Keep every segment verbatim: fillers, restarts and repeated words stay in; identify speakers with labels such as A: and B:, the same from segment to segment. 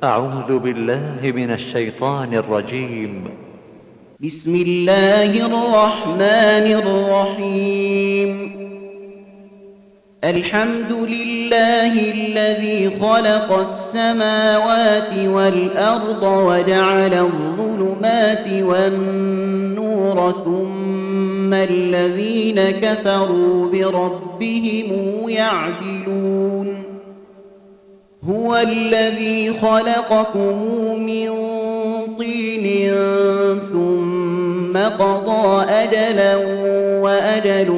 A: أعوذ بالله من الشيطان الرجيم.
B: بسم الله الرحمن الرحيم. الحمد لله الذي خلق السماوات والأرض وجعل الظلمات والنور ثم الذين كفروا بربهم يعدلون. هو الذي خلقكم من طين ثم قضى أجلا وأجل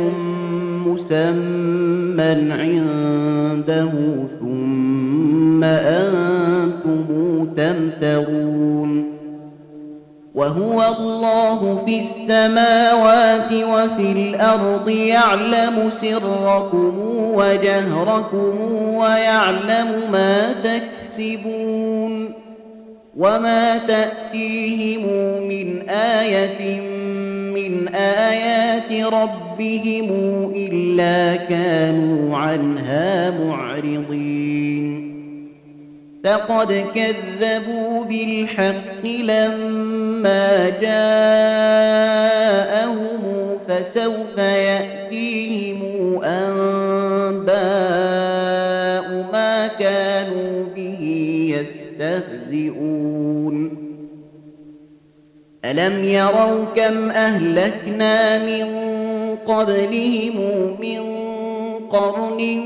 B: مسمى عنده ثم أنتم تمترون. وهو الله في السماوات وفي الأرض يعلم سركم وجهركم ويعلم ما تكسبون. وما تأتيهم من آية من آيات ربهم إلا كانوا عنها معرضين. فقد كذبوا بالحق لما جاءهم فسوف يأتيهم أنباء ما كانوا به يستهزئون. ألم يروا كم أهلكنا من قبلهم من قرن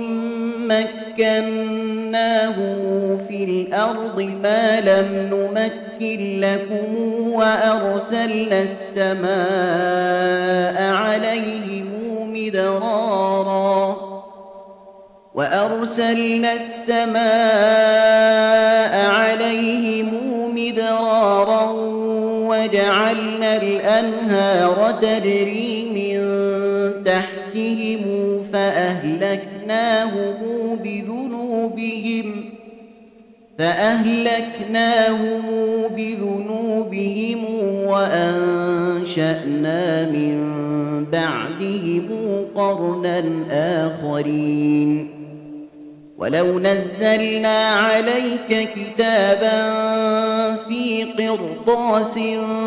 B: مكناهم في الأرض ما لم نمكن لكم وأرسلنا السماء عليهم مدرارا وأرسلنا السماء عليهم مدرارا وجعلنا الأنهار تجري من تحتهم فأهلكناهم بذنوبهم فأهلكناهم بذنوبهم وأنشأنا من بعدهم قرنا آخرين. ولو نزلنا عليك كتابا في قرطاس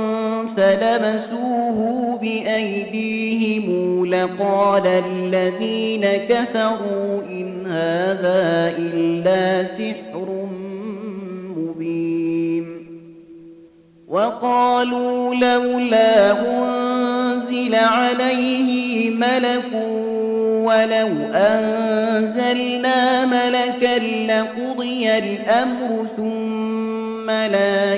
B: فلمسوه بأيديهم لقال الذين كفروا إن هذا إلا سحر مبين. وقالوا لولا أنزل عليه ملك ولو أنزلنا ملكا لقضي الأمر ثم لا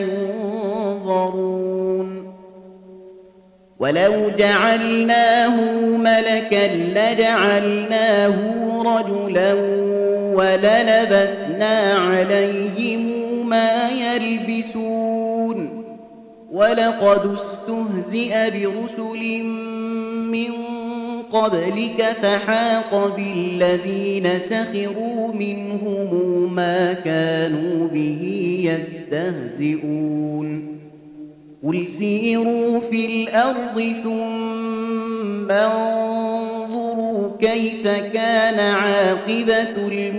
B: ينظرون. ولو جعلناه ملكا لجعلناه رجلا وللبسنا عليهم ما يلبسون. ولقد استهزئ برسل من قبلك فحاق بالذين سخروا منهم ما كانوا به يستهزئون. قل سيروا في الأرض ثم انظروا كيف كان عاقبة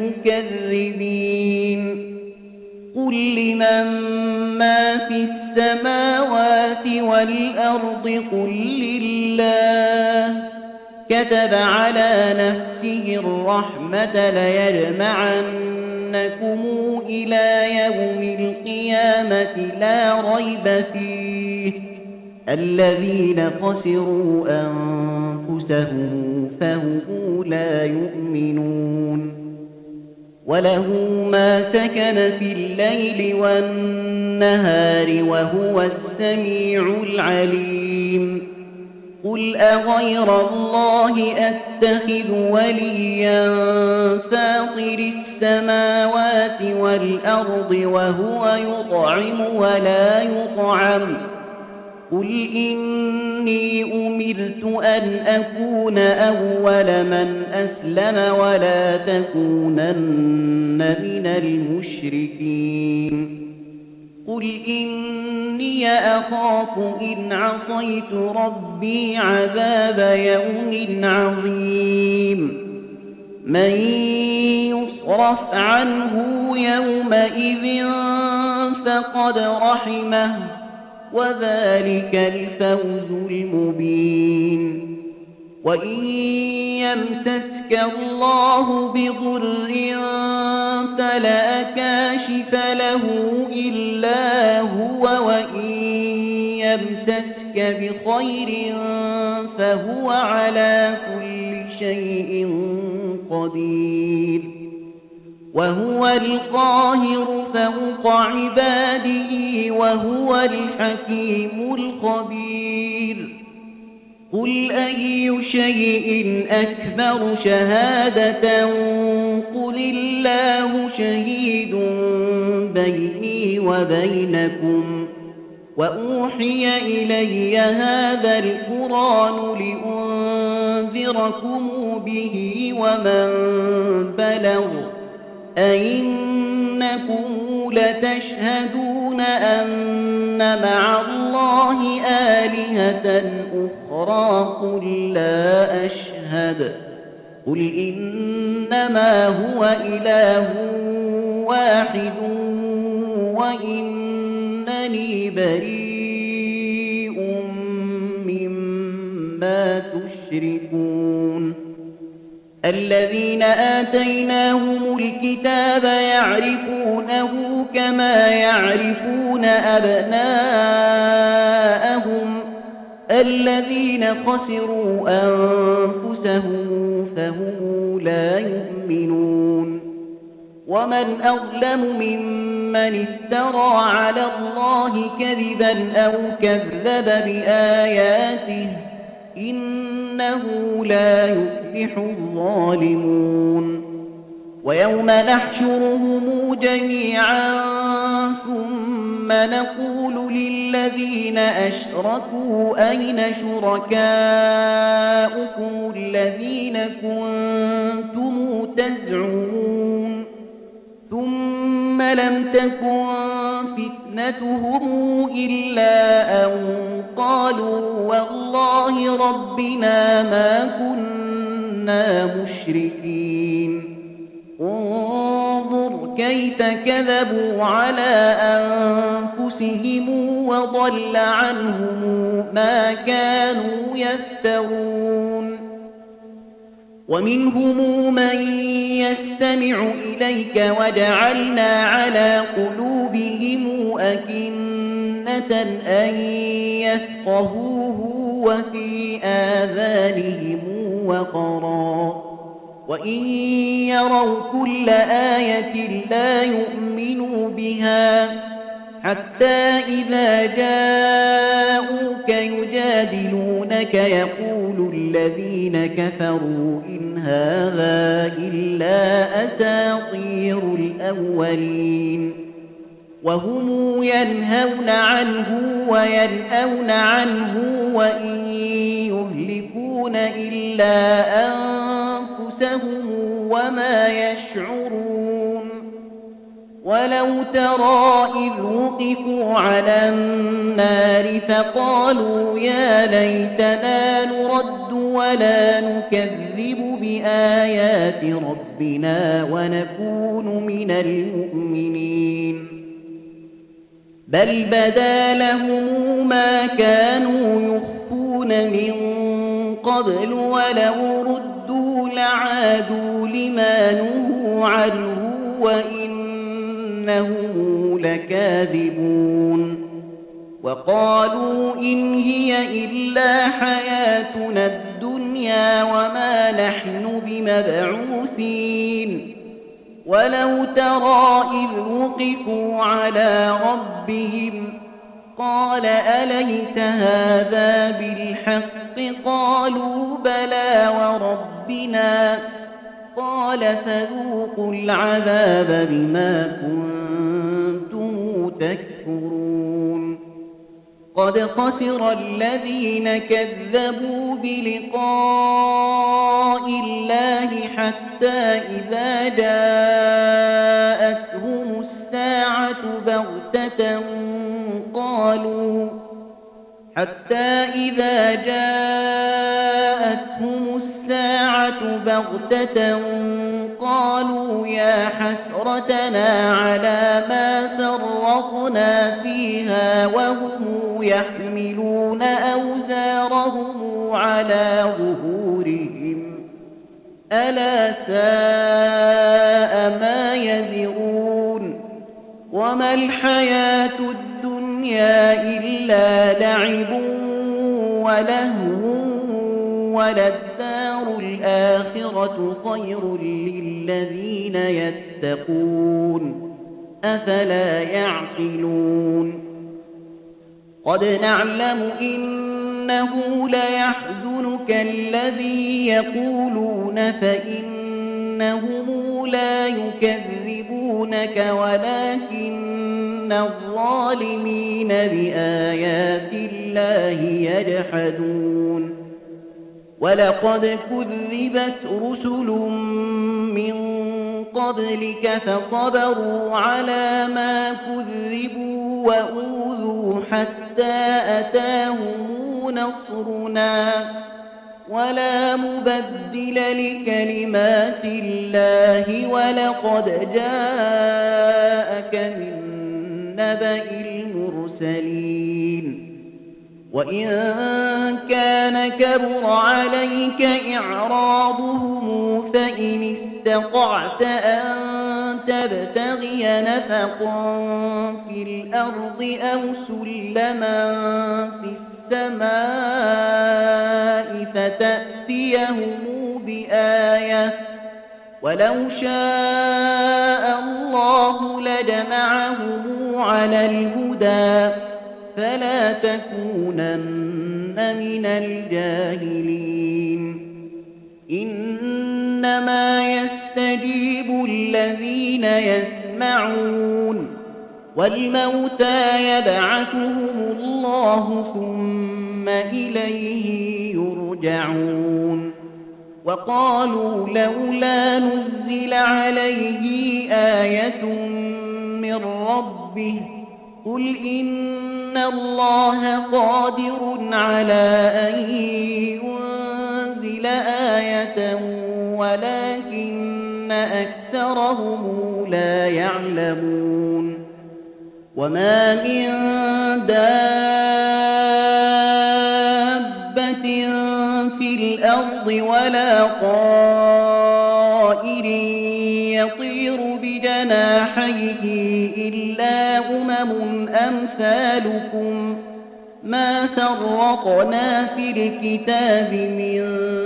B: المكذبين. قل لمن ما في السماوات والأرض قل لله كتب على نفسه الرحمة ليجمعنكم إلى يوم القيامة لا ريب فيه الذين خسروا أنفسهم فهم لا يؤمنون. وله ما سكن في الليل والنهار وهو السميع العليم. قل أغير الله أتخذ وليا فاطر السماوات والأرض وهو يطعم ولا يطعم. قل إني أمرت أن أكون أول من أسلم ولا تكونن من المشركين. قل إني أخاف إن عصيت ربي عذاب يوم عظيم. من يصرف عنه يومئذ فقد رحمه وذلك الفوز المبين. وإن يمسسك الله بضر فلا كاشف له إلا هو وإن يمسسك بخير فهو على كل شيء قدير. وهو القاهر فوق عباده وهو الحكيم الخبير. قل أي شيء أكبر شهادة قل الله شهيد بيني وبينكم وأوحي إلي هذا القرآن لأنذركم به ومن بلغ أئنكم لتشهدون أن مع الله آلهة أخرى قل لا أشهد قل إنما هو إله واحد وإنني بريء مما تشركون. الذين آتيناهم الكتاب يعرفونه كما يعرفون أبناءهم الذين خسروا أنفسهم فهم لا يؤمنون. ومن أظلم ممن افترى على الله كذبا أو كذب بآياته إنه لا يفلح الظالمون. ويوم نحشرهم جميعا ثم نقول للذين أشركوا أين شركاؤكم الذين كنتم تزعمون ثم لم تكن فتنتهم إلا أن قالوا والله ربنا ما كنا مشركين. انظر كيف كذبوا على أنفسهم وضل عنهم ما كانوا يفترون. ومنهم من يستمع إليك وجعلنا على قلوبهم أكنة أن يفقهوه وفي آذانهم وقرا وإن يروا كل آية لا يؤمنوا بها حتى إذا جاءوك يجادلونك يقول الذين كفروا إن هذا إلا أساطير الأولين. وهم ينهون عنه وينأون عنه وإن يهلكون إلا أنفسهم وما يشعرون. ولو ترى إذ وقفوا على النار فقالوا يا ليتنا نرد ولا نكذب بآيات ربنا ونكون من المؤمنين. بل بدا لهم ما كانوا يخفون من قبل ولو ردوا لعادوا لما نهوا عنه وإنهم لكاذبون. وقالوا إن هي إلا حياتنا الدنيا وما نحن بمبعوثين. ولو ترى إذ وقفوا على ربهم قال أليس هذا بالحق قالوا بلى وربنا قال فذوقوا العذاب بما كنتم تكفرون. قد خسر الذين كذبوا بلقاء الله حتى إذا جاءتهم الساعة بغتة قالوا حتى إذا جاءتهم الساعة بغتة قالوا يا حسرتنا على ما فرطنا فيها وهم يحملون أوزارهم على ظهورهم ألا ساء ما يزرون وما الحياة الدنيا إلا لعب ولهو وللدار الآخرة خير للذين يتقون أفلا يعقلون قد نعلم إنه ليحزنك الذي يقولون فإنهم لا يكذبونك ولكن الظالمين بآيات الله يجحدون ولقد كذبت رسل من قبلك فصبروا على ما كذبوا وأوذوا حتى أتاهم نصرنا ولا مبدل لكلمات الله ولقد جاءك من نبأ المرسلين وإن كان كبر عليك إعراضهم فإن استطعت أن تبتغي نفقا في الأرض أو سلما في السماء فتأتيهم بآية ولو شاء الله لجمعهم على الهدى فلا تكونن من الجاهلين إنما يستجيب الذين يسمعون والموتى يبعثهم الله ثم إليه يرجعون وقالوا لولا نزل عليه آية من ربه قل إن الله قادر على أن ينزل آية ولكن أكثرهم لا يعلمون وما من دابة في الأرض ولا طائر يطير بجناحيه إلا أمم أمثالكم ما فرطنا في الكتاب من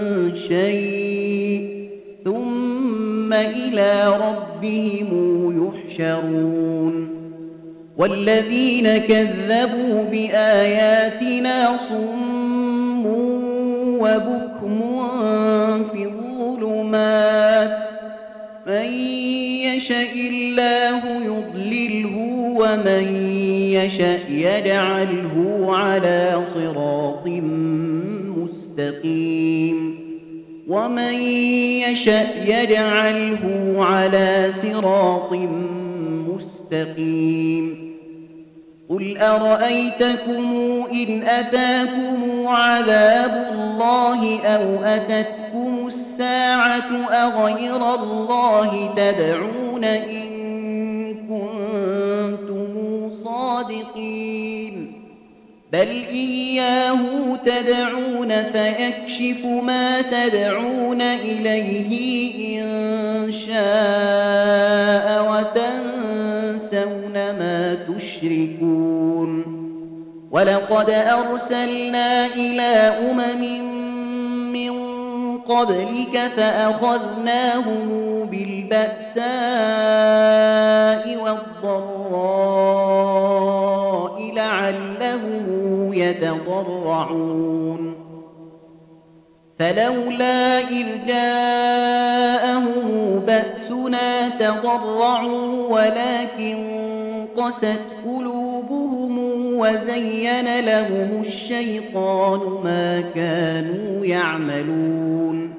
B: شيء ثم إلى ربهم يحشرون والذين كذبوا بآياتنا صم وبكم في الظلمات من يشاء الله يضلله ومن يشاء يجعله على صراط مستقيم ومن يشاء يجعله على صراط مستقيم قل أرأيتكم إن أتاكم عذاب الله أو أتتكم الساعة أغير الله تدعون إن كنتم صادقين بل إياه تدعون فيكشف ما تدعون إليه إن شاء وتنسون ما تشركون ولقد أرسلنا إلى أمم من قبلك فأخذناهم بالبأساء والضراء لعلهم يتضرعون فلولا إذ جاءهم بأسنا تضرعوا ولكن قست قلوبهم وزين لهم الشيطان ما كانوا يعملون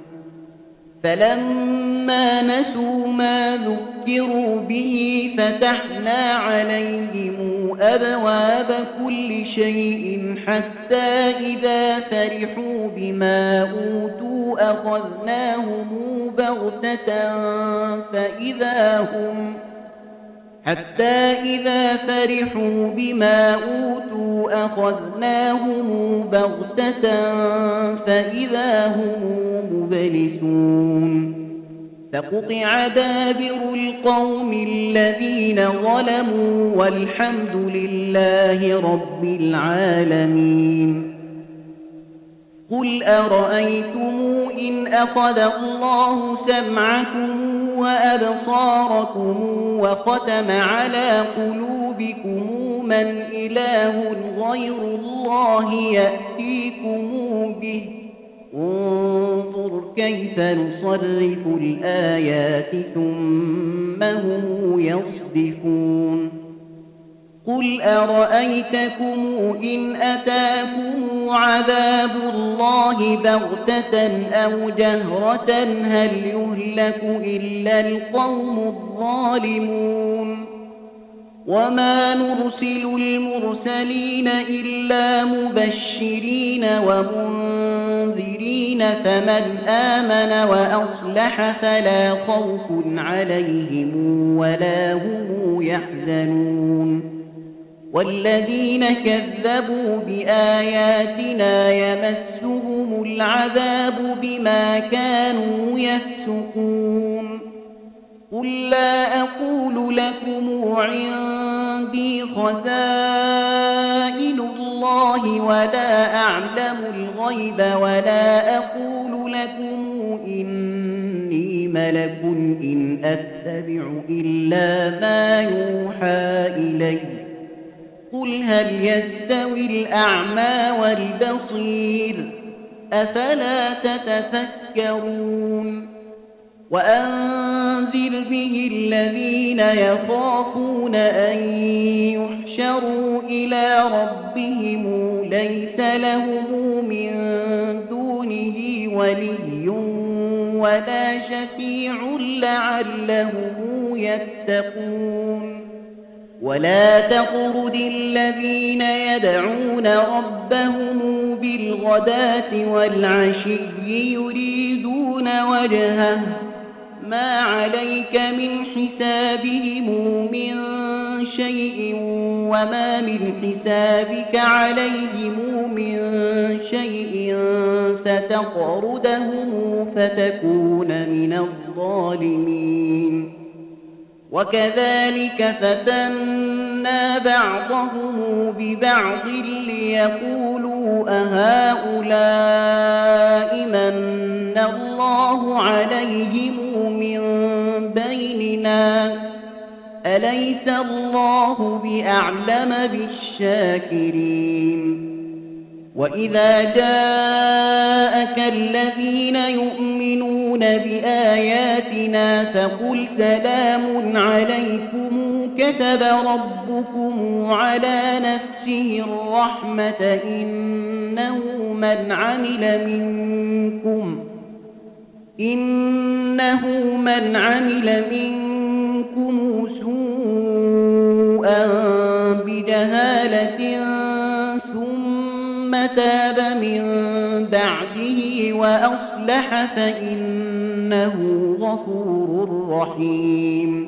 B: فلما نسوا ما ذكروا به فتحنا عليهم أبواب كل شيء حتى إذا فرحوا بما أوتوا أخذناهم بغتة فإذا هم حتى إذا فرحوا بما أوتوا أخذناهم بغتة فإذا هم مبلسون فقطع دابر القوم الذين ظلموا والحمد لله رب العالمين. قل أرأيتم إن أخذ الله سمعكم وأبصاركم وختم على قلوبكم من إله غير الله يأتيكم به انظر كيف نصرف الآيات ثم هم يصدفون. قل أرأيتكم إن أتاكم عذاب الله بغتة أو جهرة هل يهلك إلا القوم الظالمون. وما نرسل المرسلين إلا مبشرين ومنذرين فمن آمن وأصلح فلا خوف عليهم ولا هم يحزنون. والذين كذبوا بآياتنا يمسهم العذاب بما كانوا يفسقون. قل لا أقول لكم عندي خزائن الله ولا أعلم الغيب ولا أقول لكم إني ملك إن أتبع إلا ما يوحى إلي. قل هل يستوي الأعمى والبصير أفلا تتفكرون. وأنذر به الذين يخافون أن يحشروا إلى ربهم ليس لهم من دونه ولي ولا شفيع لعلهم يتقون. ولا تطرد الذين يدعون ربهم بالغداة والعشي يريدون وجهه ما عليك من حسابهم من شيء وما من حسابك عليهم من شيء فتطردهم فتكون من الظالمين. وكذلك فتنا بعضهم ببعض ليقولوا أهؤلاء من الله عليهم من بيننا أليس الله بأعلم بالشاكرين. وإذا جاءك الذين يؤمنون بآياتنا فقل سلام عليكم كتب ربكم على نفسه الرحمة إنه من عمل منكم إنه من عمل منكم سوءا بجهالة ثم تاب من بعده وأصلح فإنه غفور رحيم.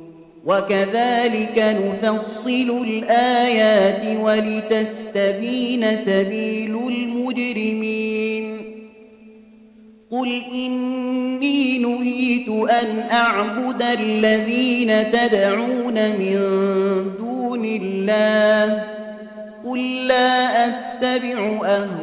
B: وكذلك نفصل الآيات ولتستبين سبيل المجرمين. قل إني نهيت أن أعبد الذين تدعون من دون الله قل لا أتبع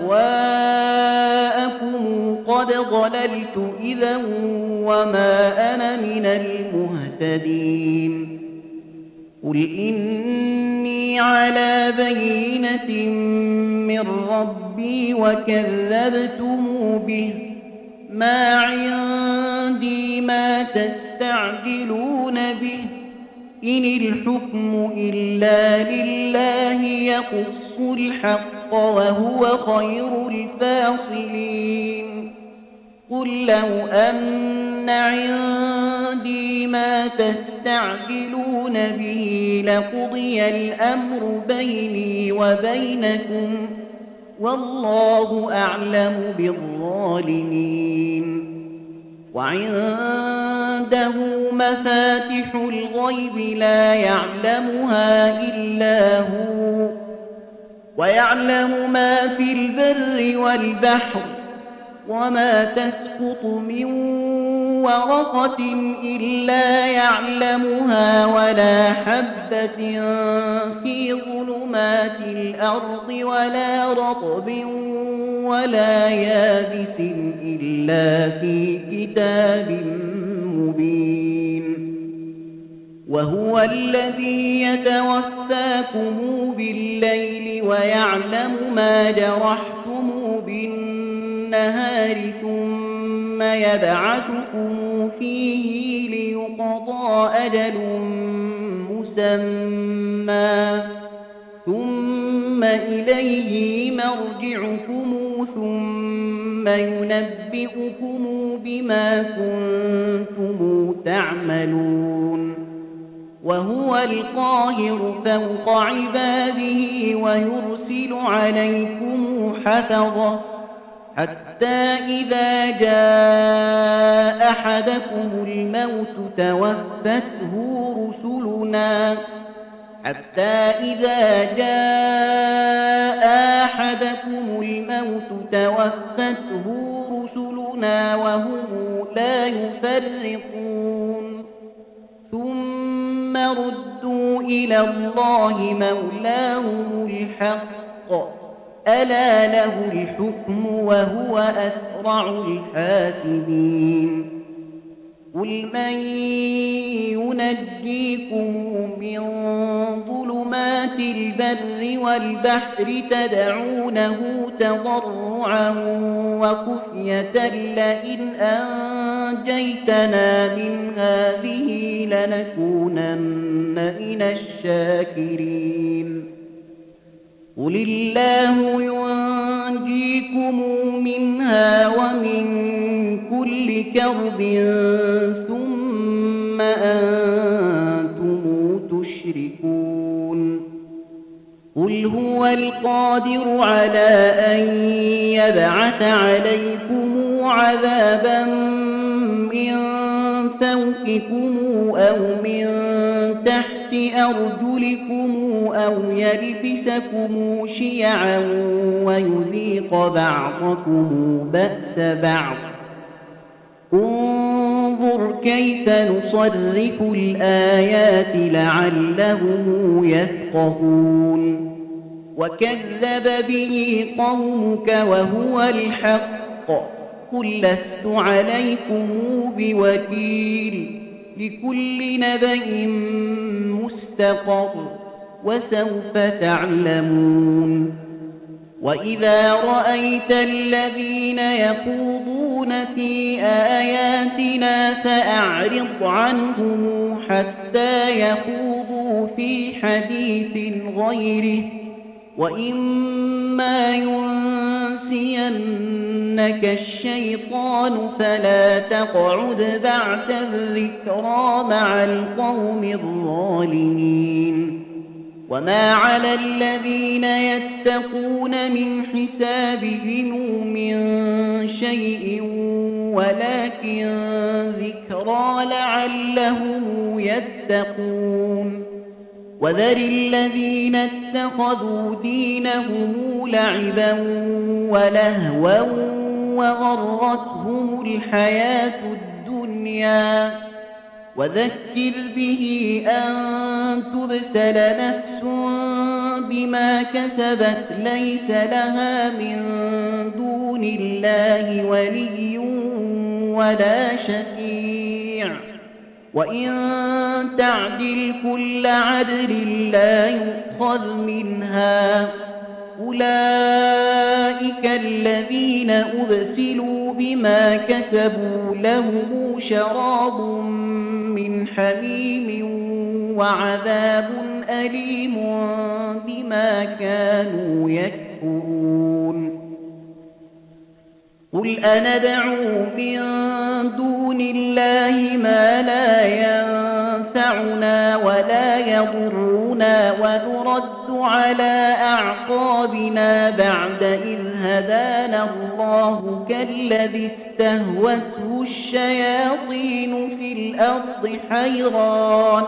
B: أهواءكم قد ضللت إذا وما أنا من المهتدين. قل إني على بينة من ربي وكذبتم به ما عندي ما تستعجلون به إن الحكم إلا لله يقص الحق وهو خير الفاصلين. قل لو أن إن عندي ما تستعجلون به لقضي الأمر بيني وبينكم والله أعلم بالظالمين وعنده مفاتح الغيب لا يعلمها إلا هو ويعلم ما في البر والبحر وما تسقط من ورقة إلا يعلمها ولا حبة في ظلمات الأرض ولا رطب ولا يابس إلا في كتاب مبين وهو الذي يتوفاكم بالليل ويعلم ما جرحتم بالنهار ثم يبعثكم فيه ليقضى أجل مسمى ثم إليه مرجعكم ثم ينبئكم بما كنتم تعملون وهو القاهر فوق عباده ويرسل عليكم حفظة حتى إذا جاء أحدكم الموت توفته رسلنا حتى إذا جاء أحدكم الموت توفته رسلنا وهم لا يفرقون ثم ردوا إلى الله مولاهم الحق ألا له الحكم وهو أسرع الحاسبين قل من ينجيكم من ظلمات البر والبحر تدعونه تضرعا وخفية لئن أنجيتنا من هذه لنكونن من الشاكرين قل الله ينجيكم منها ومن كل كرب ثم أنتم تشركون قل هو القادر على أن يبعث عليكم عذابا من فوقكم أو من تحت أرجلكم أو يلبسكم شيعا ويذيق بعضكم بأس بعض انظر كيف نصرف الآيات لعلهم يفقهون وكذب به قومك وهو الحق قل لست عليكم بوكيل لكل نبأ مستقر وسوف تعلمون وإذا رأيت الذين يخوضون في آياتنا فأعرض عنهم حتى يخوضوا في حديث غيره وإما ينسينك الشيطان فلا تقعد بعد الذكرى مع القوم الظالمين وما على الذين يتقون من حسابهم من شيء ولكن ذكرى لعلهم يتقون وذر الذين اتخذوا دينهم لعبا ولهوا وغرتهم الحياة الدنيا وذكر به أن تبسل نفس بما كسبت ليس لها من دون الله ولي ولا شفيع وإن تعدل كل عدل لا يؤخذ منها أولئك الذين أبسلوا بما كسبوا لهم شراب من حميم وعذاب أليم بما كانوا يكفرون قل أندعو من دون الله ما لا ينفعنا ولا يضرنا ونرد على أعقابنا بعد إذ هدانا الله كالذي استهوته الشياطين في الأرض حيران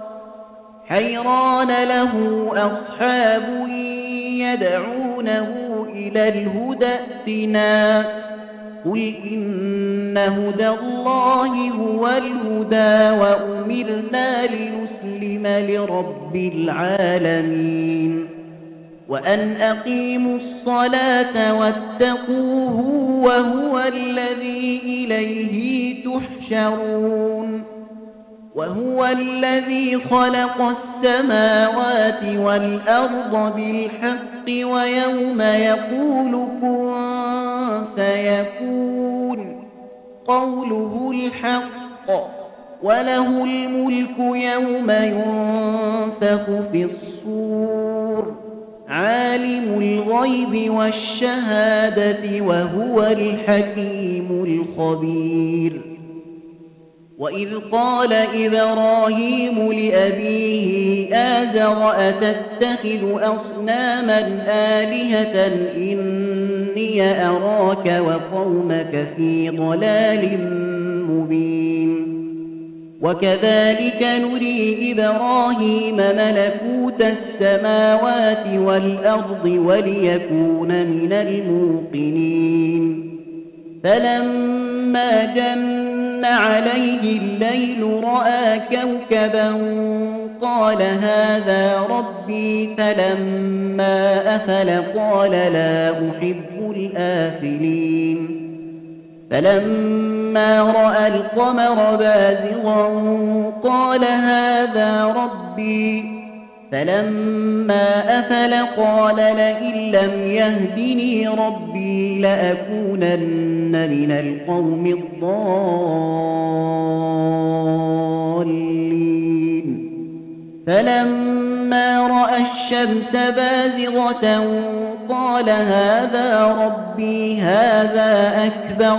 B: حيران له أصحاب يدعونه إلى الهدى ائتنا قل إن هدى الله هو الهدى وأمرنا لنسلم لرب العالمين وأن أقيموا الصلاة واتقوه وهو الذي إليه تحشرون وهو الذي خلق السماوات والأرض بالحق ويوم يقول كن فيكون قوله الحق وله الملك يوم ينفخ في الصور عالم الغيب والشهادة وهو الحكيم الخبير وإذ قال إبراهيم لأبيه آزر أتتخذ أصناما آلهة إني أراك وقومك في ضلال مبين وكذلك نري إبراهيم ملكوت السماوات والأرض وليكون من الموقنين فلما جن عليه الليل رأى كوكبا قال هذا ربي فلما أفل قال لا أحب الآفلين فلما رأى القمر بازغا قال هذا ربي فلما أفل قال لئن لم يهدني ربي لأكونن من القوم الضالين فلما رأى الشمس بازغة قال هذا ربي هذا أكبر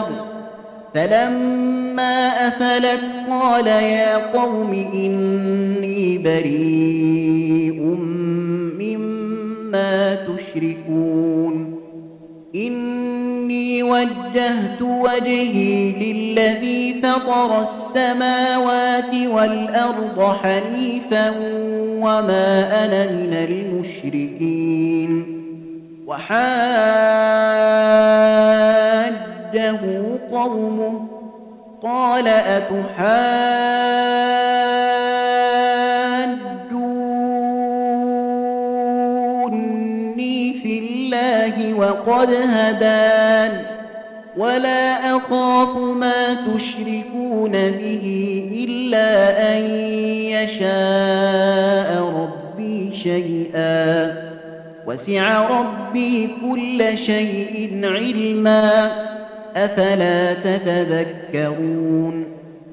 B: فلما أفلت قال يا قوم إني بريء مما تشركون إني وجهت وجهي للذي فطر السماوات والأرض حنيفا وما أنا من المشركين وحاجه قومه قال أتحاجوني في الله وقد هدان ولا أخاف ما تشركون به إلا أن يشاء ربي شيئا وسع ربي كل شيء علما أفلا تتذكرون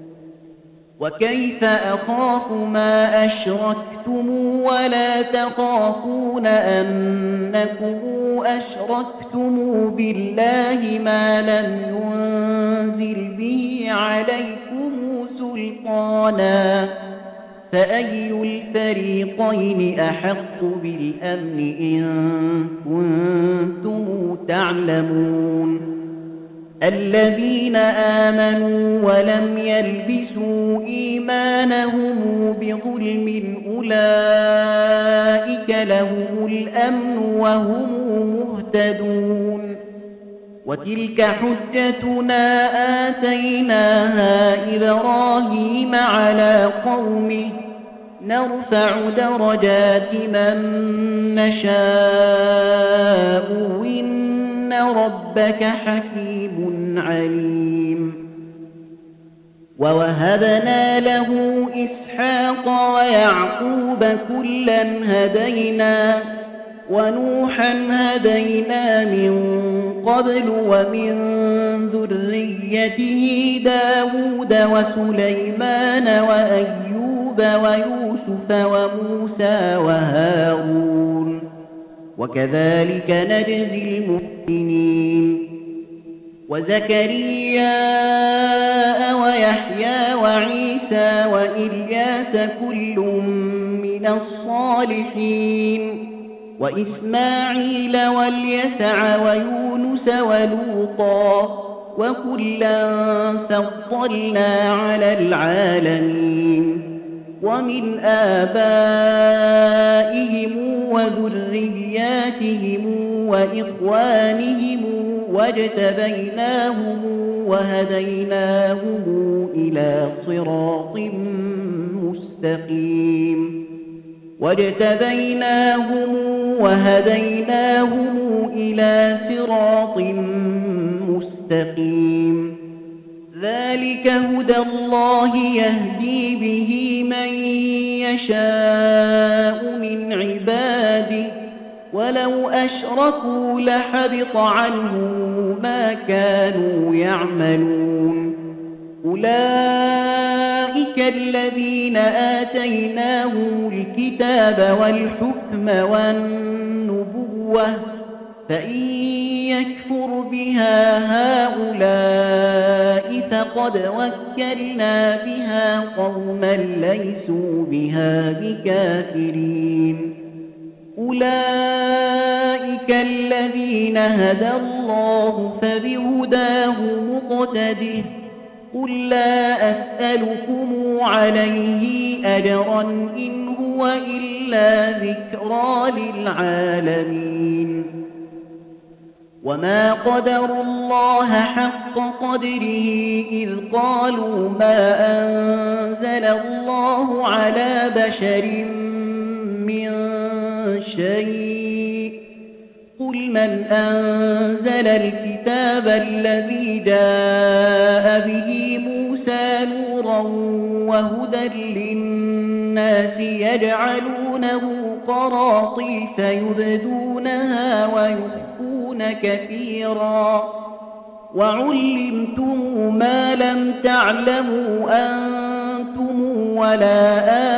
B: وكيف أخاف ما أشركتم ولا تخافون أنكم أشركتم بالله ما لم ينزل به عليكم سلطانا فأي الفريقين أحق بالأمن إن كنتم تعلمون الذين آمنوا ولم يلبسوا إيمانهم بظلم أولئك لهم الأمن وهم مهتدون وتلك حجتنا آتيناها إبراهيم على قومه نرفع درجات من نشاء إن ربك حكيم عليم ووهبنا له إسحاق ويعقوب كلا هدينا ونوحا هدينا من قبل ومن ذريته داود وسليمان وأيوب ويوسف وموسى وهارون وكذلك نجزي المحسنين وزكريا ويحيى وعيسى وإلياس كل من الصالحين وإسماعيل واليسع ويونس ولوطا وكلا فضلنا على العالمين ومن آبائهم وذرياتهم وإخوانهم واجتبيناهم وهديناهم إلى صراط مستقيم واجتبيناهم وهديناهم إلى صراط مستقيم ذلك هدى الله يهدي به من يشاء من عباده ولو أشركوا لحبط عنهم ما كانوا يعملون أولئك الذين آتيناهم الكتاب والحكم والنبوة فإن يكفر بها هؤلاء فقد وكلنا بها قوما ليسوا بها بكافرين أولئك الذين هدى الله فبهداه مقتده قل لا أسألكم عليه أجرا إن هو إلا ذكرى للعالمين وما قدروا الله حق قدره إذ قالوا ما أنزل الله على بشر من شيء قل من أنزل الكتاب الذي جاء به موسى نورا وهدى للناس يجعلونه قراطيس يبدونها ويخفون كثيرا وعلمتم ما لم تعلموا أنتم ولا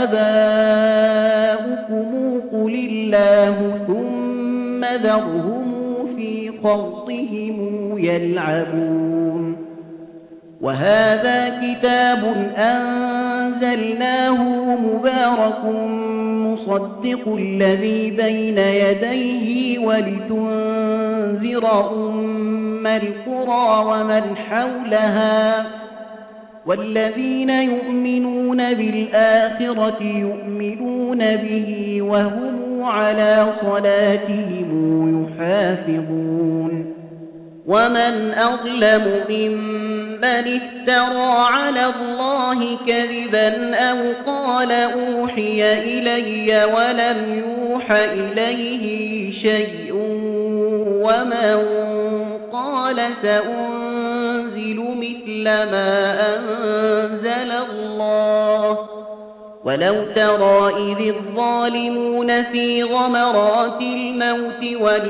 B: آباؤكم قل الله ثم ذرهم في خوضهم يلعبون وهذا كتاب أنزلناه مبارك مصدق الذي بين يديه ولتنذر أم القرى ومن حولها والذين يؤمنون بالآخرة يؤمنون به وهم على صلاتهم يحافظون ومن أظلم ممن افترى على الله كذبا أو قال أوحي إلي ولم يوح إليه شيء ومن قال سأنزل مثل ما أنزل الله ولو ترى إذ الظالمون في غمرات الموت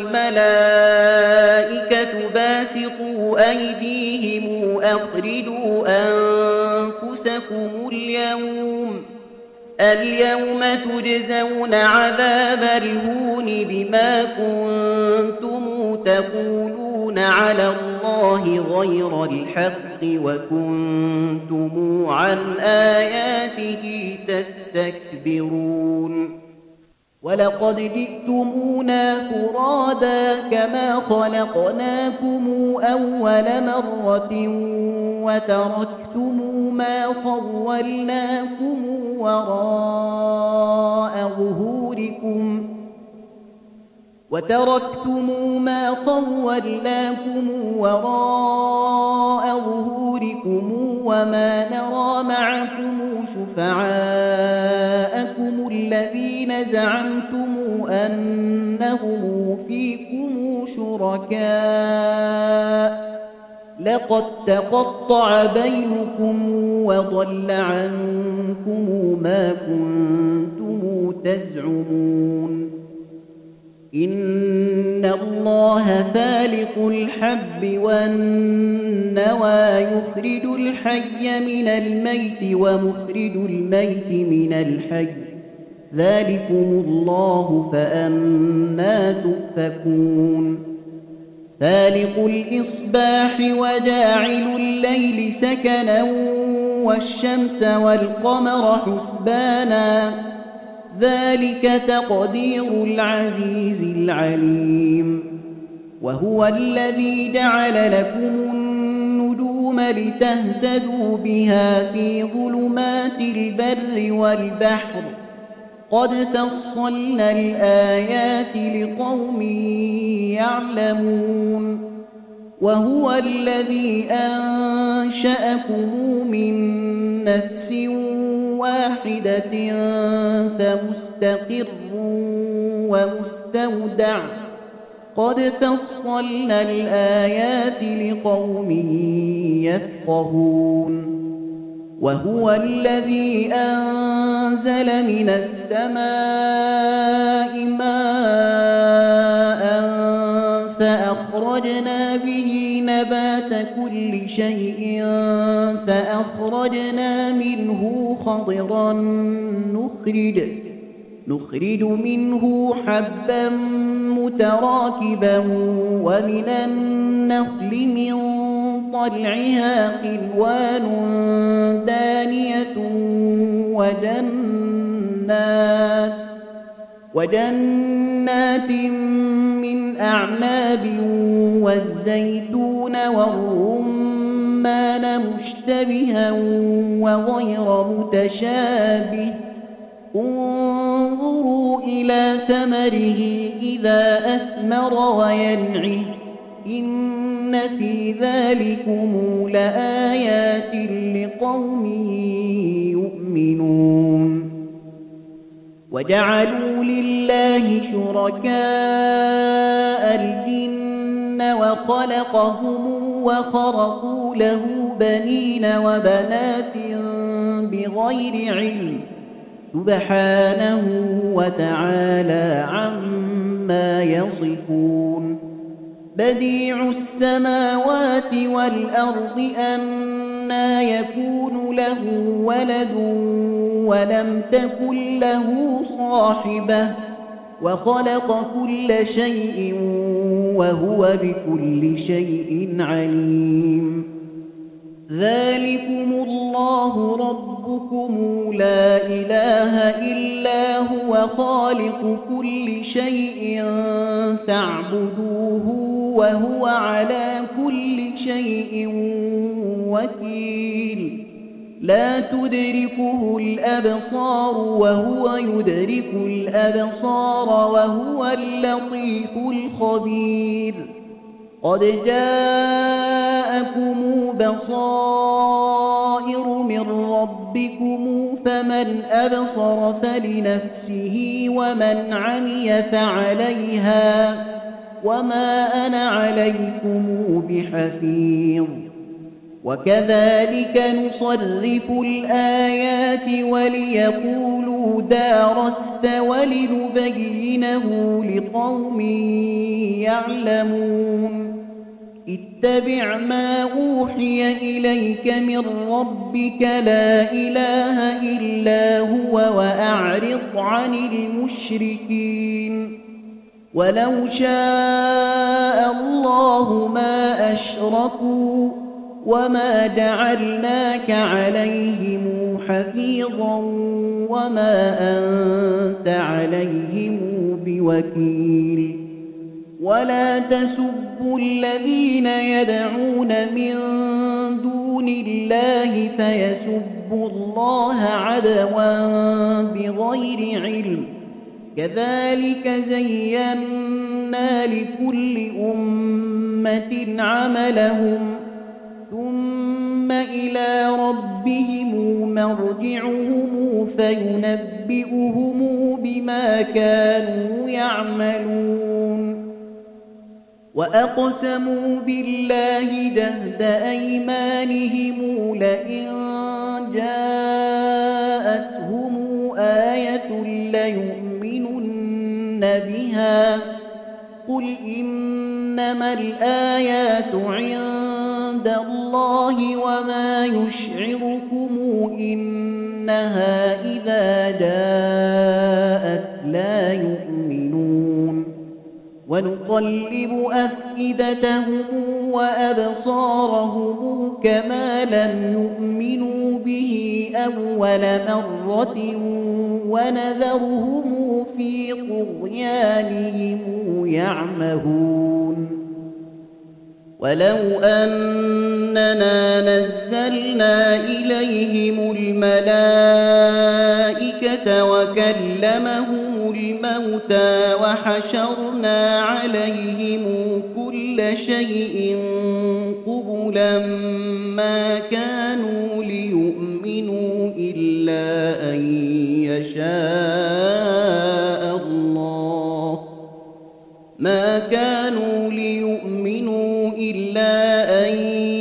B: والملائكة باسطوا أيديهم أخرجوا أنفسكم اليوم اليوم تجزون عذاب الهون بما كنتم تقولون على الله غير الحق وكنتم عن آياته تستكبرون ولقد جئتمونا فرادا كما خلقناكم أول مرة وتركتم ما خولناكم وراء ظهوركم وتركتم ما خولناكم وراء ظهوركم وما نرى معكم شفعاءكم الذين زعمتم أنهم فيكم شركاء لقد تقطع بينكم وضل عنكم ما كنتم تزعمون إن الله فالق الحب والنوى يخرج الحي من الميت ومخرج الميت من الحي ذلكم الله فأنى تؤفكون فالق الإصباح وجاعل الليل سكنا والشمس والقمر حسبانا ذلك تقدير العزيز العليم وهو الذي جعل لكم النجوم لتهتدوا بها في ظلمات البر والبحر قد فصلنا الآيات لقوم يعلمون وهو الذي أنشأكم من نفس واحدة فمستقر ومستودع قد فصلنا الآيات لقوم يفقهون وهو الذي أنزل من السماء ماء فأخرجنا به نبات كل شيء فأخرجنا منه خضرا نخرج نخرج منه حبا متراكبا ومن النخل من طلعها قنوان دانية وجنات وجنات من أعناب والزيتون والرمان مشتبها وغير متشابه انظروا إلى ثمره إذا أثمر وينعه إن في ذلكم لآيات لقوم يؤمنون وجعلوا لله شركاء الجن وخلقهم وخرقوا له بنين وبنات بغير علم سبحانه وتعالى عما يصفون بديع السماوات والأرض أنى يكون له ولد ولم تكن له صاحبة وخلق كل شيء وهو بكل شيء عليم ذلكم الله ربكم لا إله إلا هو خالق كل شيء فاعبدوه وهو على كل شيء وكيل لا تدركه الأبصار وهو يدرك الأبصار وهو اللطيف الخبير قد جاءكم بصائر من ربكم فمن أبصر فلنفسه ومن عمي فعليها وما أنا عليكم بحفيظ وكذلك نصرف الآيات وليقولوا دارست ولنبينه لقوم يعلمون اتبع ما أوحي إليك من ربك لا إله إلا هو وأعرض عن المشركين ولو شاء الله ما أشركوا وما جعلناك عليهم حفيظا وما أنت عليهم بوكيل ولا تسبوا الذين يدعون من دون الله فيسبوا الله عدوا بغير علم كذلك زينا لكل أمة عملهم ثم إلى ربهم مرجعهم فينبئهم بما كانوا يعملون وأقسموا بالله جهد أيمانهم لئن جاءتهم آية ليؤمنن بها قل إنما الآيات عند الله وما يشعركم إنها إذا جاءت لا يؤمنون ونقلب أفئدتهم وأبصارهم كما لم يؤمنوا به أول مرة ونذرهم في طغيانهم يعمهون ولو أننا نزلنا إليهم الملائكة وكلمهم الموتى وحشرنا عليهم كل شيء قبلا ما كانوا ليؤمنوا إلا أن يشاء الله ما كانوا ليؤمنوا إلا أن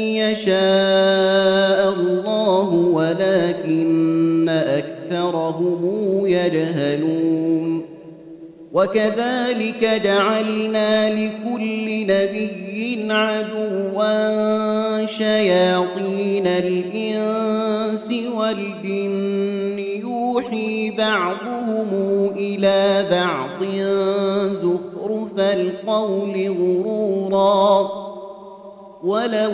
B: يشاء الله ولكن أكثرهم يجهلون وكذلك جعلنا لكل نبي عدوا شياطين الإنس والجن يوحي بعضهم إلى بعض زخرف القول غرورا ولو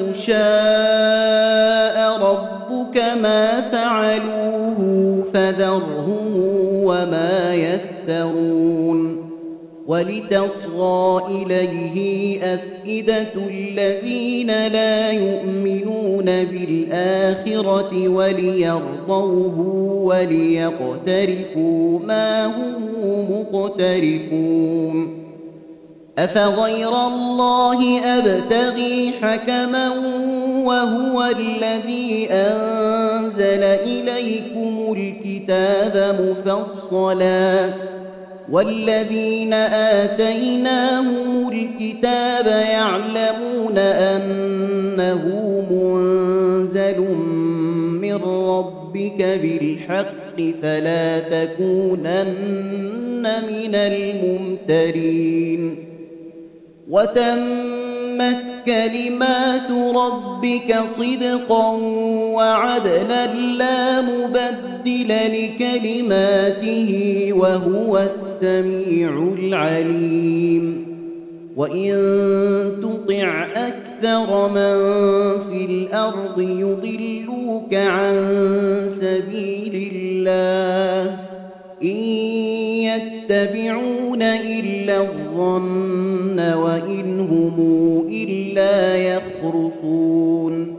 B: شاء ربك ما فعلوه فذرهم وما يفترون ولتصغى إليه أفئدة الذين لا يؤمنون بالآخرة وليرضوه وليقترفوا ما هم مقترفون أفغير الله أبتغي حكما وهو الذي أنزل إليكم الكتاب مفصلا والذين آتيناهم الكتاب يعلمون أنه منزل من ربك بالحق فلا تكونن من الممترين وتمت كلمات ربك صدقا وعدلا لا مبدل لكلماته وهو السميع العليم وإن تطع أكثر من في الأرض يضلوك عن سبيل الله إن يتبعون إلا الظن وإن هم إلا يخرصون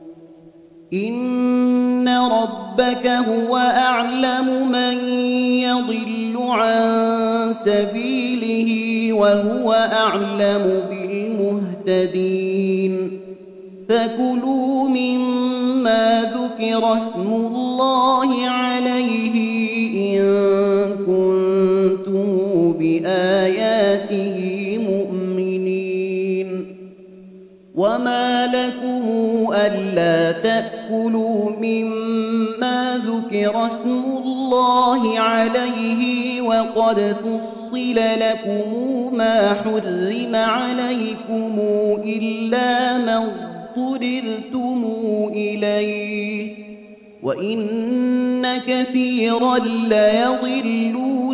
B: إن ربك هو أعلم من يضل عن سبيله وهو أعلم بالمهتدين فكلوا مما ذكر اسم الله عليه إن كنتم بآياته مؤمنين وما لكم ألا تأكلوا مما ذكر اسم الله عليه وقد فصل لكم ما حرم عليكم إلا ما اضطررتم إليه وإن كثيرا ليضلون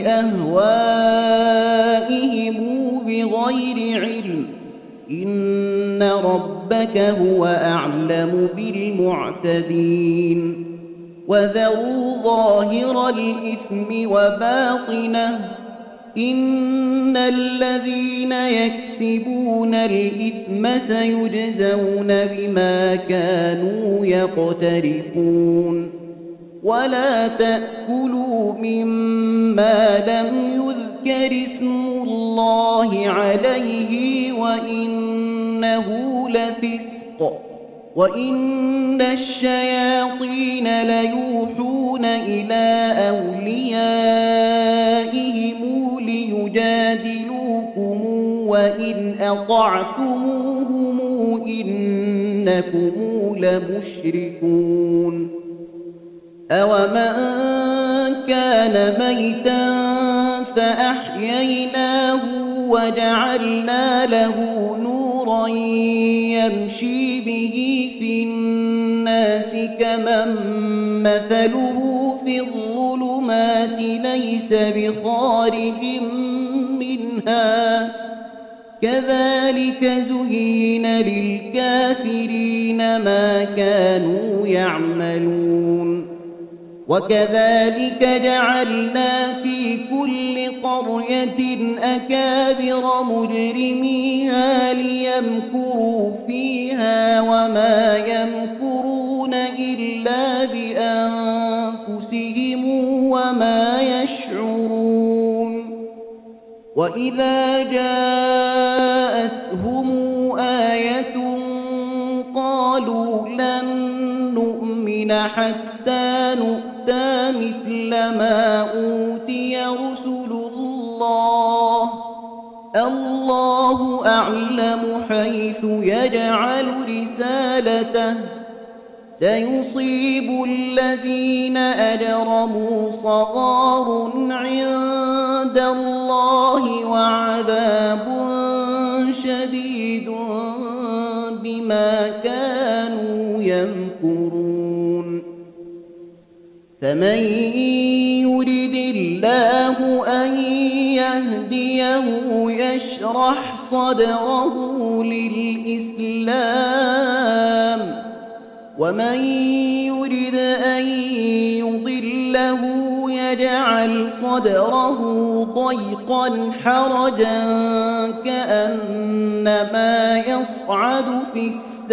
B: بأهوائهم بغير علم إن ربك هو أعلم بالمعتدين وذروا ظاهر الإثم وباطنه إن الذين يكسبون الإثم سيجزون بما كانوا يقترفون ولا تأكلوا مما لم يذكر اسم الله عليه وإنه لفسق وإن الشياطين ليوحون إلى أوليائهم ليجادلوكم وإن أطعتموهم إنكم لمشركون أومن كان ميتا فأحييناه وجعلنا له نورا يمشي به في الناس كمن مثله في الظلمات ليس بخارج منها كذلك زين للكافرين ما كانوا يعملون وكذلك جعلنا في كل قرية أكابر مجرميها ليمكروا فيها وما يمكرون إلا بأنفسهم وما يشعرون وإذا جاءتهم آية قالوا لن نؤمن حتى نؤتى مثل ما أوتي رسل الله الله أعلم حيث يجعل رسالته سيصيب الذين أجرموا صغار عند الله وعذاب شديد بما كانوا يمكرون فمن يرد الله أن يهديه يشرح صدره للإسلام ومن يرد أن يضله يجعل صدره ضيقا حرجا كأنما يصعد في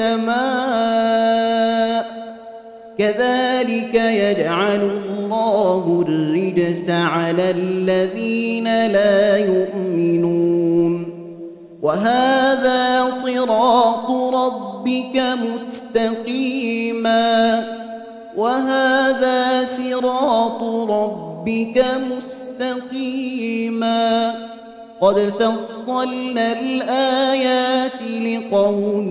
B: السماء كذلك يجعل الله الرجس على الذين لا يؤمنون وهذا صراط ربك مستقيما وهذا صراط ربك مستقيما قد فصلنا الآيات لقوم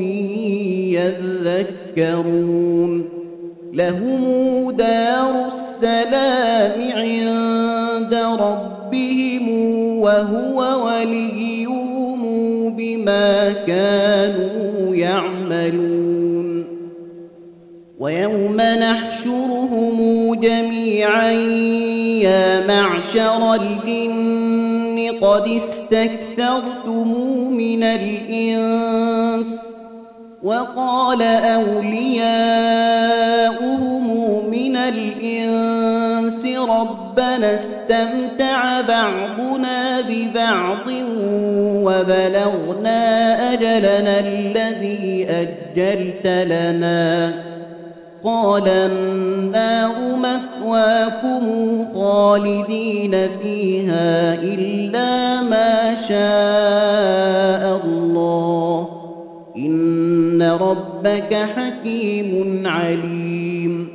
B: يذكرون لهم دار السلام عند ربهم وهو وليهم بما كانوا يعملون ويوم نحشرهم جميعا يا معشر الجن قد استكثرتم من الإنس وقال أولياؤهم من الإنس ربنا استمتع بعضنا ببعض وبلغنا أجلنا الذي أجلت لنا قال النار مثواكم خالدين فيها إلا ما شاء الله إن ربك حكيم عليم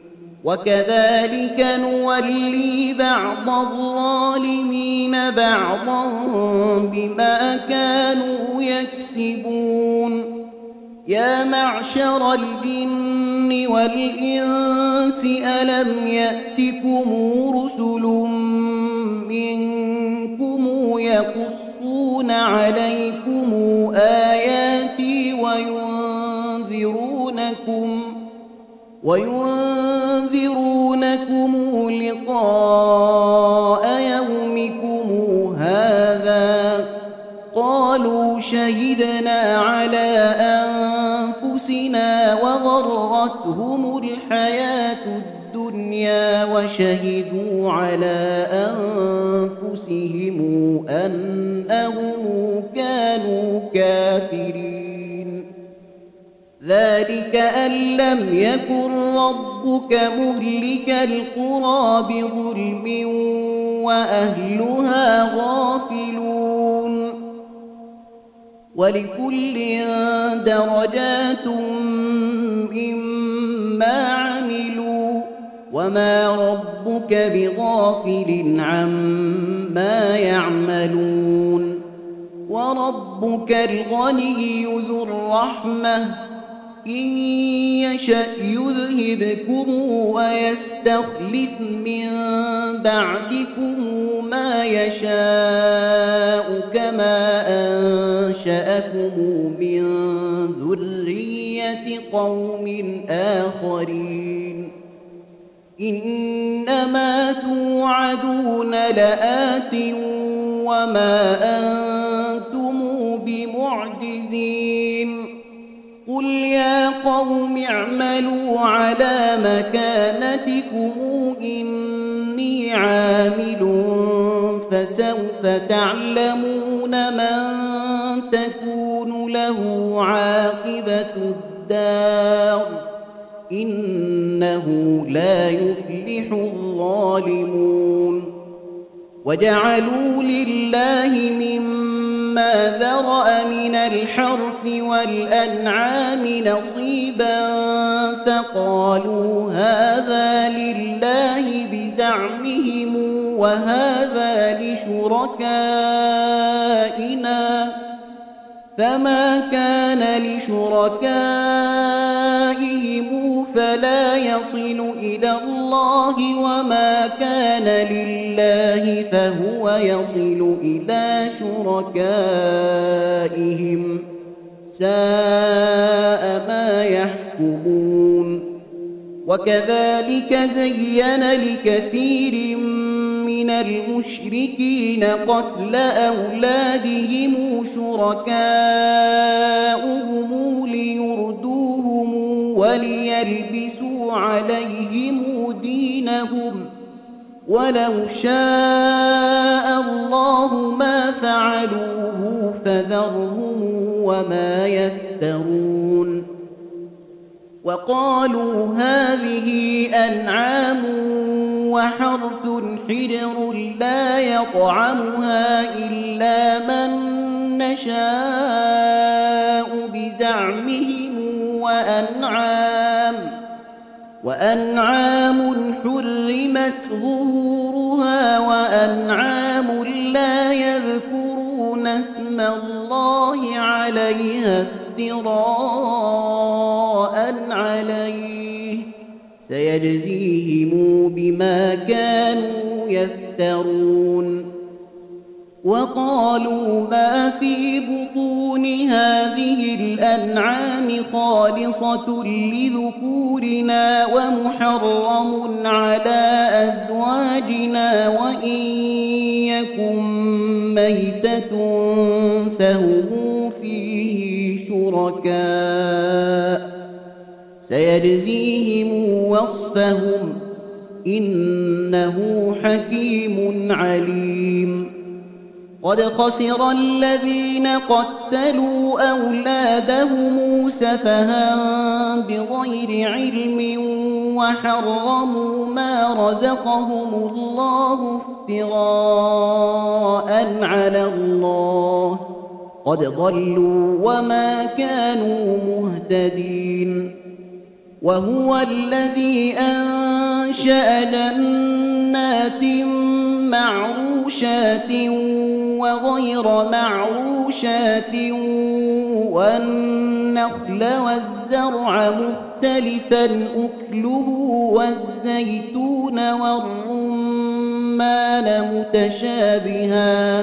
B: وكذلك نولي بعض الظالمين بعضا بما كانوا يكسبون يا معشر الجن والإنس ألم يأتكم رسل منكم يقصون عليكم آياتي وينذرونكم وينذرونكم لقاء يومكم هذا قالوا شهدنا على أنفسنا وغرتهم الحياة الدنيا وشهدوا على أنفسهم أنهم كانوا كافرين ذلك أن لم يكن ربك مهلك القرى بظلم وأهلها غافلون ولكل درجات مما عملوا وما ربك بغافل عما يعملون وربك الغني ذو الرحمة إن يشأ يذهبكم ويستخلف من بعدكم ما يشاء كما أنشأكم من ذرية قوم آخرين إنما توعدون لآت وما أنتم معجزين قل يا قوم اعملوا على مكانتكم إني عامل فسوف تعلمون من تكون له عاقبة الدار إنه لا يفلح الظالمون وجعلوا لله مما ذرأ من الحرث والأنعام نصيبا فقالوا هذا لله بزعمهم وهذا لشركائنا فما كان لشركائهم فلا يصل إلى الله وما كان لله فهو يصل إلى شركائهم ساء ما يحكمون وكذلك زين لكثير من المشركين قتل أولادهم شركاؤهم ليردوهم وليلبسوا عليهم دينهم ولو شاء الله ما فعلوه فذرهم وما يفترون وقالوا هذه أنعام وحرث حجر لا يطعمها إلا من نشاء بزعمهم وأنعام وأنعام حرمت ظهورها وأنعام لا يذكرون اسم الله عليها افتراء عليه سيجزيهم بما كانوا يفترون وقالوا ما في بطون هذه الأنعام خالصة لذكورنا ومحرم على أزواجنا وإن يكن ميتة فهم فيه شركاء سيجزيهم وصفهم إنه حكيم عليم قد خسر الذين قتلوا أولادهم سفها بغير علم وحرموا ما رزقهم الله افتراء على الله قد ضلوا وما كانوا مهتدين وهو الذي أنشأ جنات معروشات وغير معروشات والنخل والزرع مختلفا أكله والزيتون والرمان متشابها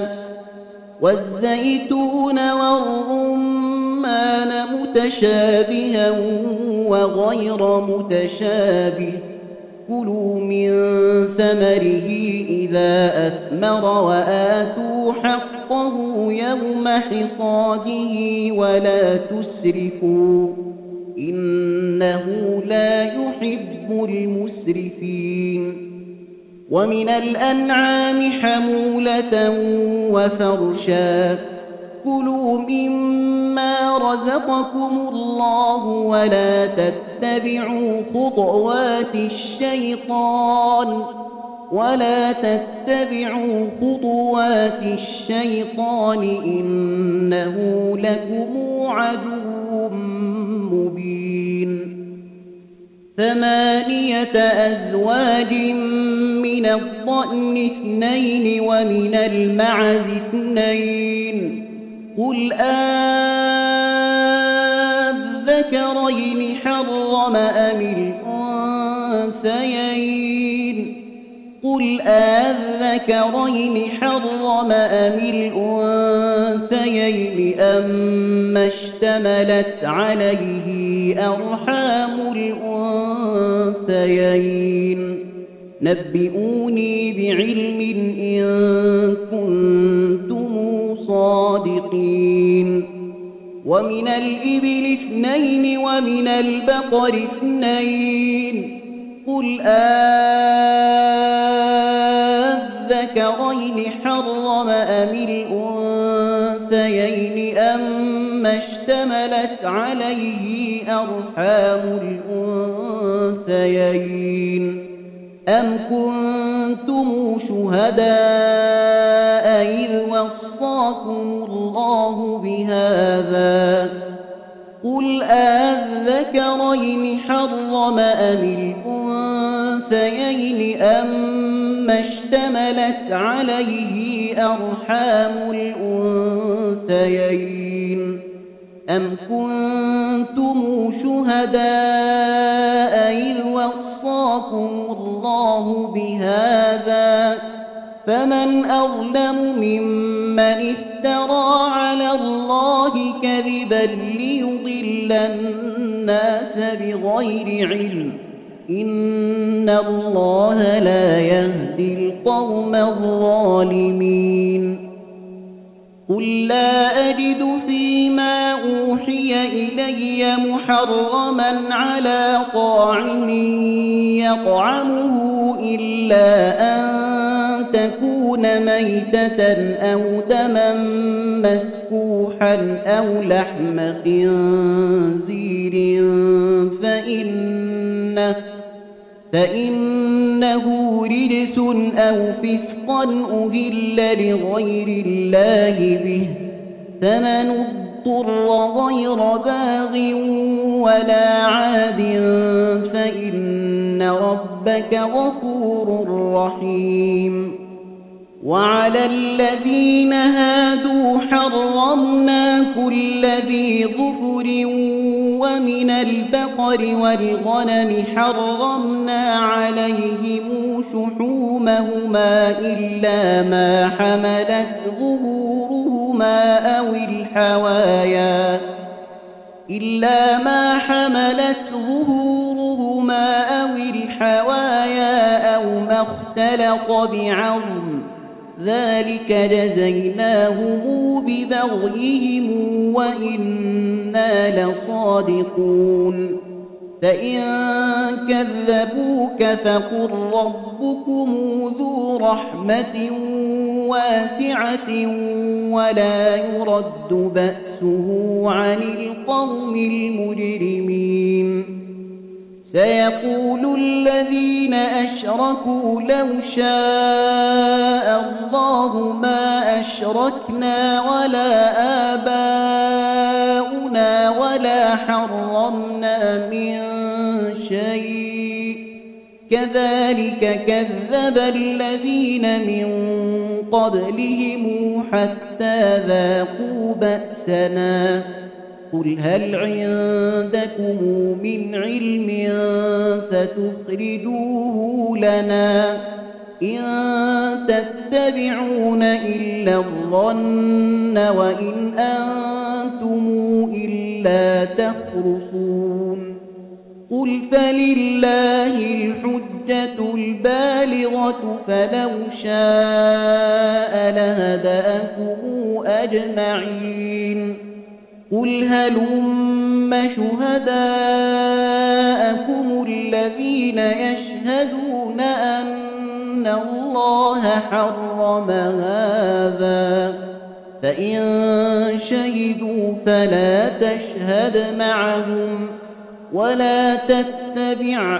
B: والزيتون والرمان متشابها وغير متشابه كلوا من ثمره إذا أثمر وآتوا حقه يوم حصاده ولا تسرفوا إنه لا يحب المسرفين ومن الأنعام حمولة وفرشا كلوا مما رزقكم الله ولا تتبعوا خطوات الشيطان ولا تتبعوا خطوات الشيطان إنه لكم عدو مبين ثمانية أزواج من الضأن اثنين ومن المعز اثنين قل أذكرين حرم أم الأنثيين قل أذكرين حرم أم الأنثيين أما اشتملت عليه أرحام الأنثيين نبئوني بعلم إن كنتم صادقين ومن الإبل اثنين ومن البقر اثنين قل أذكرين حرم أم الأنثيين أما اشتملت عليه أرحام الأنثيين أم كنتم شهداء إذ وصاكم الله بهذا قل أذكرين حرم أم الأنثيين أما اشتملت عليه أرحام الأنثيين أم كنتم شهداء إذ وصاكم الله بهذا فمن أظلم ممن افترى على الله كذبا ليضل الناس بغير علم إن الله لا يهدي القوم الظالمين قل لا أجد فيما أوحي إلي محرما على طاعم يطعمه إلا أن تكون ميتة أو دما مسفوحا أو لحم خنزير فإنه, فإنه رجس أو فسقا أهل لغير الله به فمن اضطر غير باغ ولا عاد فإن ربك غفور رحيم وعلى الذين هادوا حرمنا كل ذي ظفر ومن البقر والغنم حرمنا عليهم شحومهما إلا ما حملت ظهورهما أو الحوايا إلا ما حملت ظهورهما أو الحوايا أو ما اختلط بعظم ذلك جزيناهم ببغيهم وإنا لصادقون فإن كذبوك فقل ربكم ذو رحمة واسعة ولا يرد بأسه عن القوم المجرمين سيقول الذين أشركوا لو شاء الله ما أشركنا ولا آباؤنا ولا حرمنا من شيء كذلك كذب الذين من قبلهم حتى ذاقوا بأسنا قل هل عندكم من علم فتخرجوه لنا إن تتبعون إلا الظن وإن أنتم إلا تخرصون قل فلله الحجة البالغة فلو شاء لهداكم أجمعين قل هلم شهداءكم الذين يشهدون أن الله حرم هذا فإن شهدوا فلا تشهد معهم ولا تتبع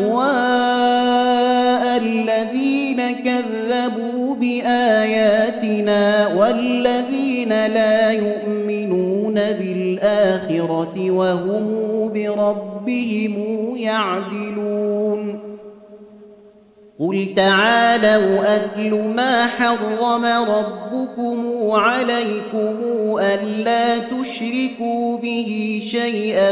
B: أهواء الذين كذبوا بآياتنا والذين لا يؤمنون بالآخرة وهم بربهم يعدلون قل تعالوا أتل ما حرم ربكم عليكم ألا تشركوا به شيئا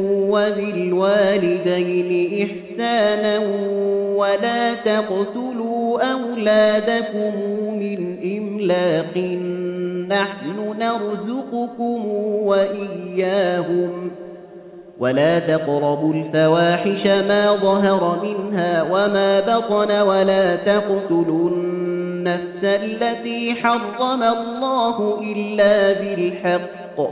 B: وبالوالدين إحسانا ولا تقتلوا أولادكم من إملاق نحن نرزقكم وإياهم ولا تقربوا الفواحش ما ظهر منها وما بطن ولا تقتلوا النفس التي حرم الله إلا بالحق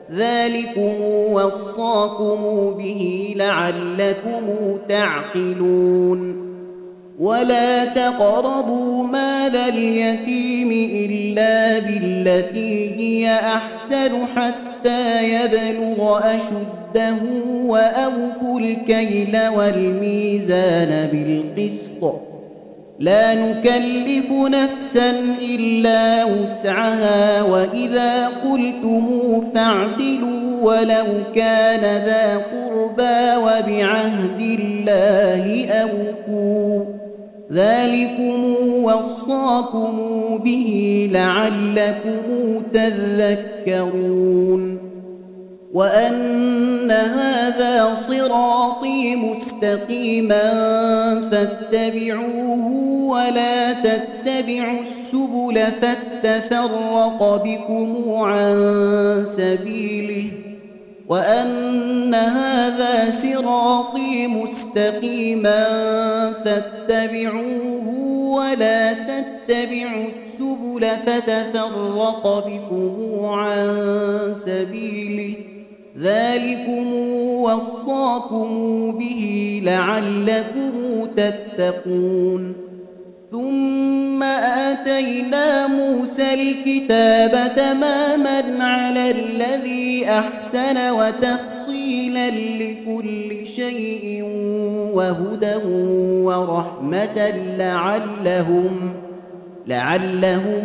B: ذلكم وصاكم به لعلكم تعقلون ولا تقربوا مال اليتيم إلا بالتي هي أحسن حتى يبلغ أشده وأوفوا الكيل والميزان بالقسط لا نكلف نفسا إلا وسعها وإذا قلتم فاعدلوا ولو كان ذا قربى وبعهد الله أوفوا ذلكم وصاكم به لعلكم تذكرون وأن هذا صراطي مستقيما فاتبعوه ولا تتبعوا السبل فتفرق بكم عن سبيله وأن هذا صراطي مستقيما فاتبعوه ولا تتبعوا السبل فتفرق بكم عن سبيله ذلكم وصاكم به لعلكم تتقون ثم آتينا موسى الكتاب تماما على الذي أحسن وتفصيلا لكل شيء وهدى ورحمة لعلهم لعلهم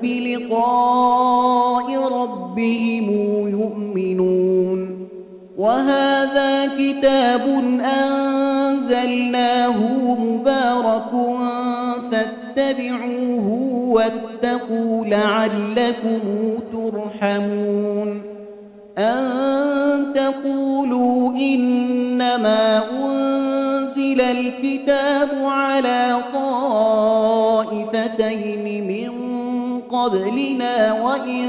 B: بلقاء ربهم يؤمنون وهذا كتاب أنزلناه مبارك فاتبعوه واتقوا لعلكم ترحمون أن تقولوا إنما أنزل الكتاب على طائفتين من قبلنا وإن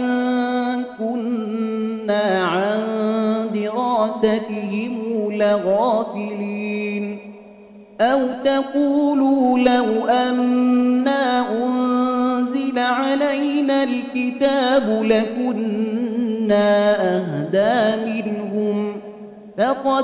B: كنا عن دراستهم لغافلين أو تقولوا لو أنا أنزل علينا الكتاب لكنا أهدى منهم فقد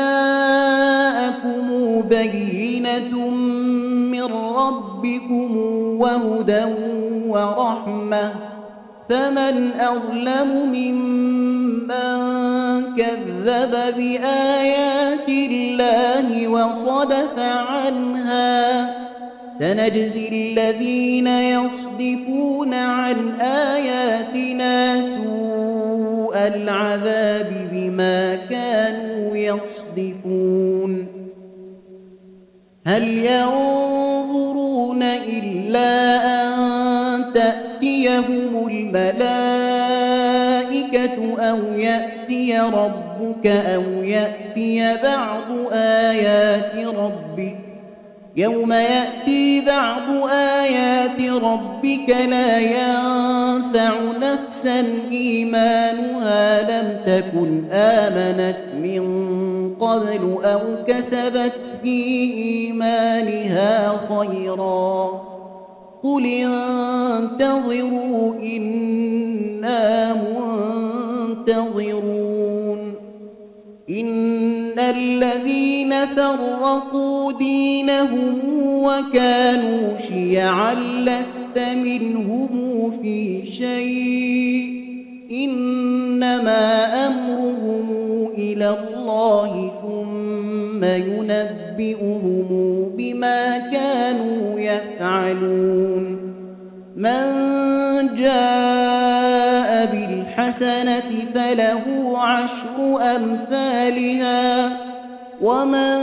B: جاءكم بينة من ربكم وهدى ورحمة فمن أظلم ممن كذب بآيات الله وصدف عنها سنجزي الذين يصدفون عن آياتنا سوء العذاب بما كانوا يصدفون هل ينظرون إلا أن تأتيهم الملائكة أو يأتي ربك أو يأتي بعض آيات ربك يوم يأتي بعض آيات ربك لا ينفع نفسا إيمانها لم تكن آمنت من قبل أو كسبت في إيمانها خيرا قل انتظروا إنا منتظرون إن الذين فرقوا دينهم وكانوا شيعا لست منهم في شيء إنما أمرهم إلى الله ثم ينبئهم بما كانوا يفعلون من جاء بالحسنة فله عشر أمثالها ومن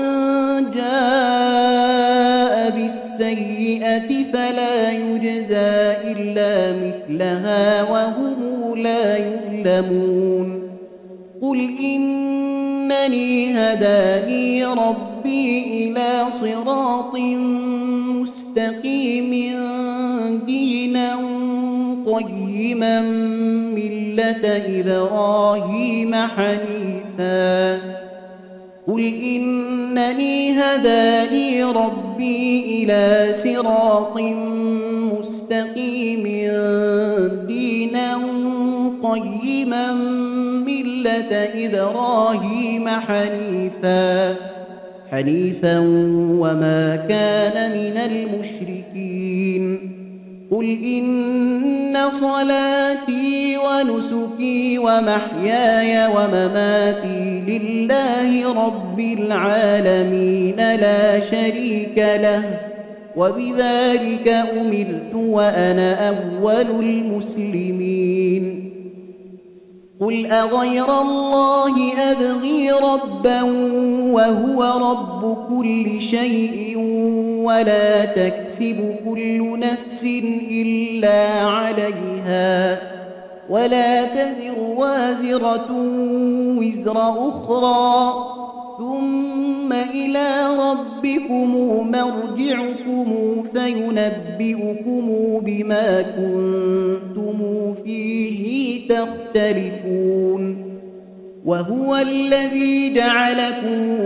B: جاء بالسيئة فلا يجزى إلا مثلها وهم لا يظلمون قل إنني هداني ربي إلى صراط مستقيم دينا قيما ملة إبراهيم حنيفا قل إنني هداني ربي إلى صراط مستقيم دينا قيما ملة إبراهيم حنيفا حنيفا وما كان من المشركين قل إن صلاتي ونسكي ومحياي ومماتي لله رب العالمين لا شريك له وبذلك أمرت وأنا أول المسلمين قل أغير الله أبغي ربا وهو رب كل شيء ولا تكسب كل نفس إلا عليها ولا تزر وازرة وزر أخرى ثم إلى ربكم مرجعكم فينبئكم بما كنتم فيه تختلفون وهو الذي جعلكم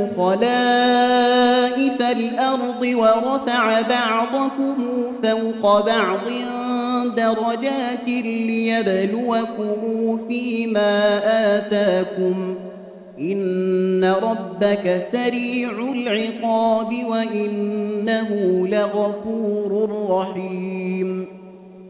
B: خلائف الأرض ورفع بعضكم فوق بعض درجات ليبلوكم فيما آتاكم إن ربك سريع العقاب وإنه لغفور رحيم